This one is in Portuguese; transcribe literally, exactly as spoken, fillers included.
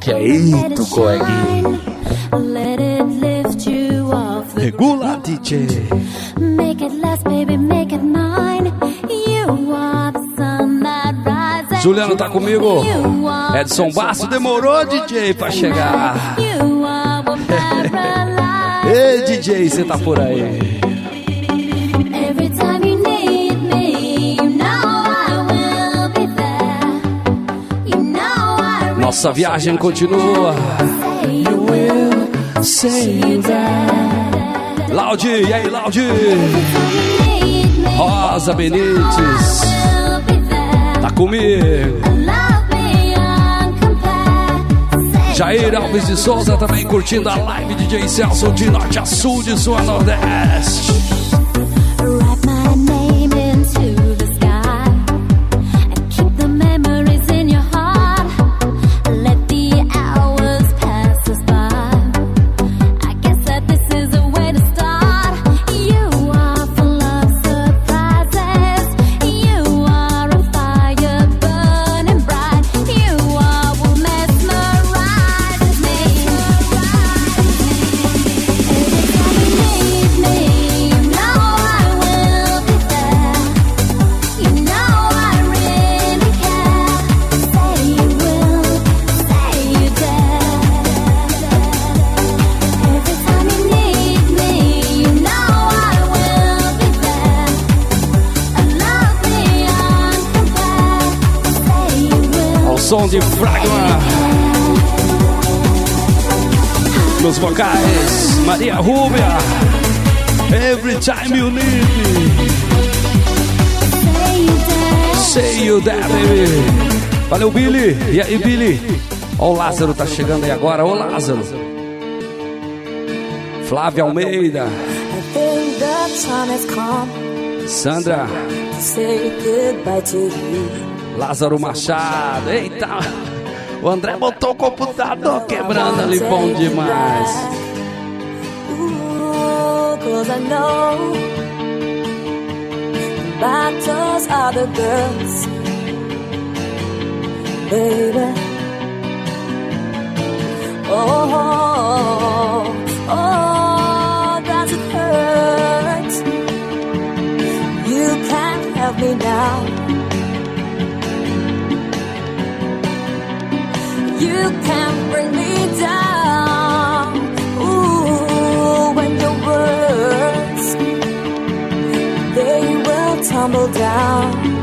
Que é isso, coleguinha? Regula, D J. Make it last, baby, make it mine. You are the sun that rises. Juliano tá comigo. Edson Basso demorou, D J, pra chegar. Ei, D J, você tá por aí? Every time you need me, you know I will be there. You know I will. Nossa viagem continua. Say you will, say you dare. Laudi, e aí, Laudi? Rosa Benites tá comigo. Jair Alves de Souza também curtindo a live. D J Celso de norte a sul, de sul a nordeste. Som de Fragma nos vocais, Maria Rúbia. Every time you need me, say you there, baby. Valeu, Billy. E aí, Billy? Ó, o Lázaro tá chegando aí agora. Ô, Lázaro. Flávia Almeida. Sandra. Lázaro Machado, eita, o André botou o computador quebrando ali, bom demais. Ooh, 'cause I know battles are the girls, baby. Oh, oh, oh, does it hurt? You can't help me now. You can't bring me down. Ooh, when your words, they will tumble down.